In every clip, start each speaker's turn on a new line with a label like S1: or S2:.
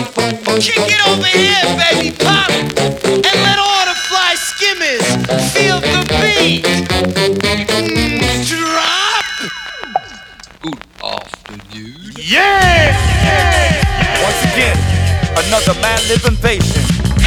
S1: Kick it over here, baby pop, and let all the fly skimmers feel the beat. Drop.
S2: Good afternoon.
S3: Yeah! Once again, another man-live invasion.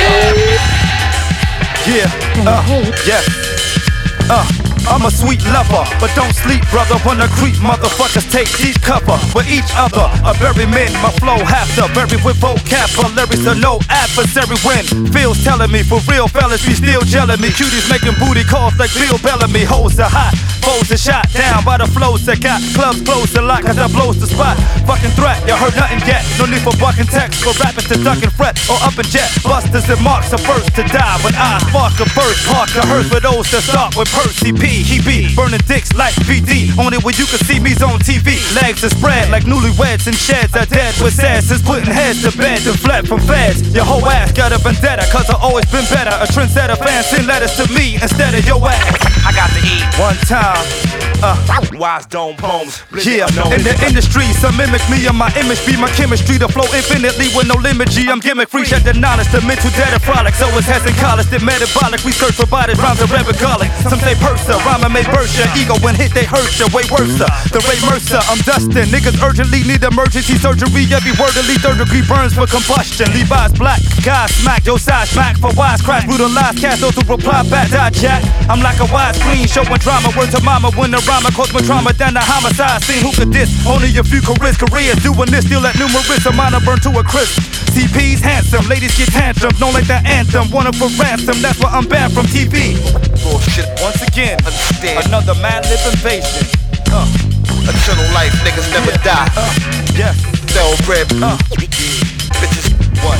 S3: I'm a sweet lover, but don't sleep, brother. When I creep, motherfuckers take deep cover with each other. A very men, my flow half the very with vocabulary, so no adversary win. Feels telling me for real, fellas, be still gelling me. Cuties making booty calls like Bill Bellamy. Hoes are hot, foes are shot down by the flows that got clubs closed a lot, cause I blows the spot. Fucking threat, you heard nothing yet. No need for bucking text, for rappers to duck and fret, or up and jet. Busters and marks are first to die, when I spark a burst. Park the hearse for those that start with Percy P. He be burning dicks like PD. Only when you can see me's on TV. Legs are spread like newlyweds and sheds are dead with sass. Is putting heads to bed and fled from feds. Your whole ass got a vendetta, cause I always been better. A trendsetter, fans send letters to me instead of your ass.
S4: I got to eat
S3: one time.
S4: Wise dome poems.
S3: Yeah, in the industry, some mimic me and my image be my chemistry. To flow infinitely with no limit, G. I'm gimmick free, shed the knowledge, the mental data frolic. So it's has in college, the metabolic. We search for bodies, rhymes are garlic. Some say Persa, rhyming may burst ya. Ego when hit, they hurt ya, way worse. The Ray Mercer, I'm Dustin. Niggas urgently need emergency surgery. Every word to lead, 3rd-degree burns for combustion. Levi's black, guys smack, your side smack for wise crash. Brutalized cast, those who reply back, die jack. I'm like a wise queen, showing drama. Word to mama when the rhyme cause my trauma than the homicide scene. Who could diss? Only a few careers doing this, still at numerous. A minor burn to a crisp. CP's handsome, ladies get tantrums, don't like that anthem. Want 'em for ransom, that's why I'm banned from TV.
S4: Bullshit.
S3: Once again,
S4: Understand.
S3: another man-live invasion.
S4: Eternal life, niggas never die.
S3: Yeah.
S4: Sell bread. Bitches.
S3: What?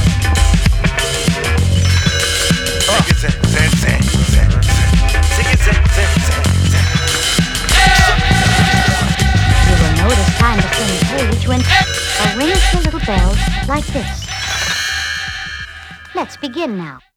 S5: You will notice time to turn the page when a ring of the little bells like this. Let's begin now.